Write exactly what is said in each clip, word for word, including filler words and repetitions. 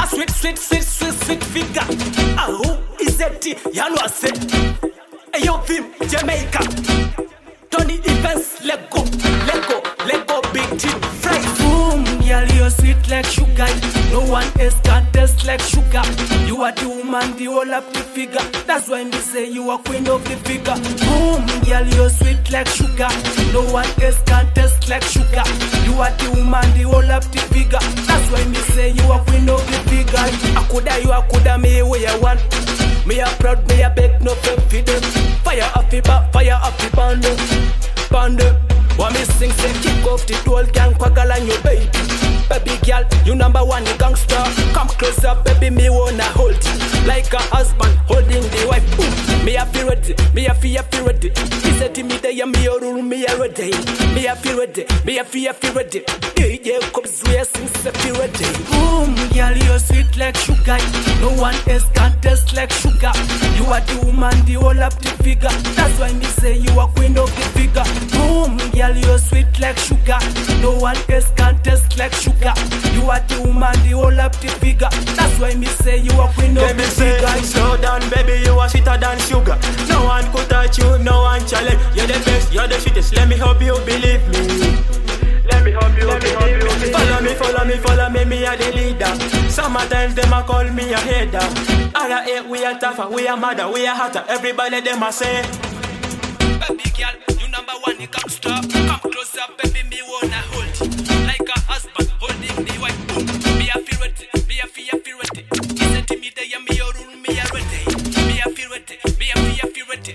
sweet, sweet, sweet, sweet, sweet figure. Ah, who is it? You know I said. Hey, yo, Vim, Jamaica. Tony Evans, let go, let go, let go, big team. Fry. Boom, girl, you're sweet like sugar. No one else can taste like sugar. You are the woman, the whole of the figure. That's why me say you are queen of the figure. Boom, girl, you're sweet like sugar. No one else can taste like sugar. You are the woman, the whole of the figure. That's why me say you are queen of the figure. I coulda, you I coulda, me where you want. Me a proud, me a beg no fame for them. Fire off the back, fire off the band. Band. What me sing say kick off the toll gang, quaggle on your baby. Baby girl, you number one gangster. Come closer, baby, me wanna hold you like a husband holding the wife. Boom. Me a feel ready, me a feel feel ready. He said to me that you me a rule, me a ready. Me a feel ready, me a feel feel ready. D J comes where sing say feel ready. Boom, girl, you're sweet like sugar. No one else can taste like sugar. You are the woman, the whole of the figure. That's why me say you are queen of the figure. Boom, girl, you're sweet like sugar. No one else can taste like sugar. You are the woman, the whole of the figure. That's why me say you are queen of the figure. Slow down, baby, you are sweeter than sugar. No one could touch you, no one challenge. You're the best, you're the sweetest. Let me help you believe me. Let me help you, let me help you. Follow me, follow me, follow me, me a the leader. Sometimes them a call me a hater. Other eight, we are tougher, we are madder, we are hotter. Everybody them a say. Baby girl, you number one, you come stop. Come closer, baby, me wanna hold you like a husband holding the wife. Boom. Me a feel ready, me a feel feel ready. He said to me that you me a rule, me a ready. Me a feel ready, me a feel feel ready.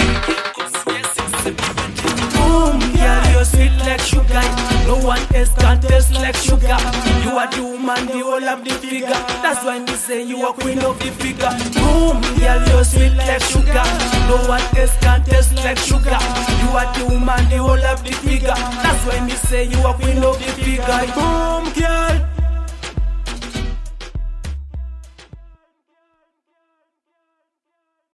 Boom, girl, you're sweet like sugar. No one else can taste like sugar. You are the woman, the whole of the figure. That's why me say you are queen of the figure. Boom, girl, you're sweet like sugar. No one else can taste like sugar. You are the woman, the whole of the figure. That's why me say you are queen of the figure.